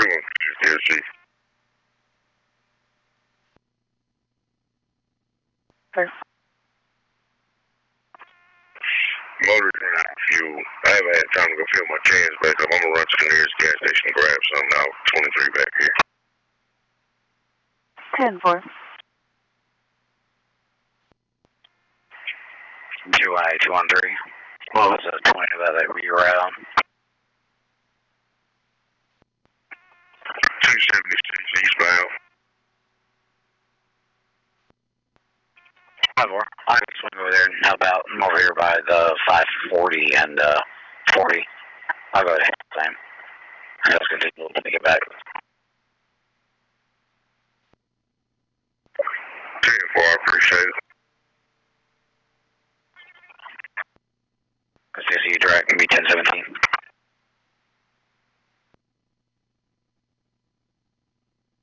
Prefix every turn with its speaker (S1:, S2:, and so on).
S1: DSG.
S2: Okay.
S1: Motor's running out of fuel. I haven't had time to go fill my cans back up. I'm going to run to the nearest gas station and grab some now. 23 back here.
S2: 10-4.
S3: July 213. What was the 20 that we were out on?
S1: 276 eastbound.
S3: 5-4. I can swing over there and help out. I'm over here by the 540 and 40. I'll go ahead. Same. I was going to take a little bit to get back.